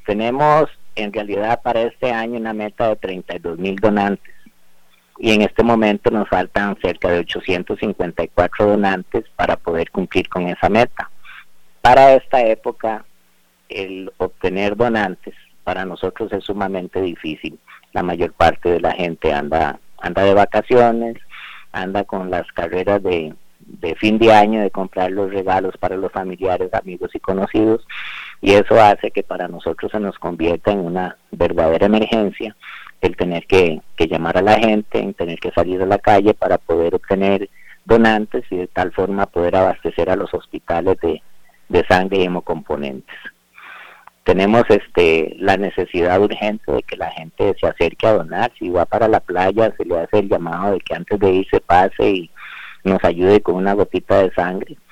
tenemos en realidad para este año una meta de 32,000 donantes y en este momento nos faltan cerca de 854 donantes para poder cumplir con esa meta. Para esta época, el obtener donantes para nosotros es sumamente difícil. La mayor parte de la gente anda de vacaciones, anda con las carreras de fin de año, de comprar los regalos para los familiares, amigos y conocidos, y eso hace que para nosotros se nos convierta en una verdadera emergencia el tener que llamar a la gente, en tener que salir a la calle para poder obtener donantes y de tal forma poder abastecer a los hospitales de sangre y hemocomponentes. Tenemos la necesidad urgente de que la gente se acerque a donar. Si va para la playa, se le hace el llamado de que antes de ir se pase y nos ayude con una gotita de sangre.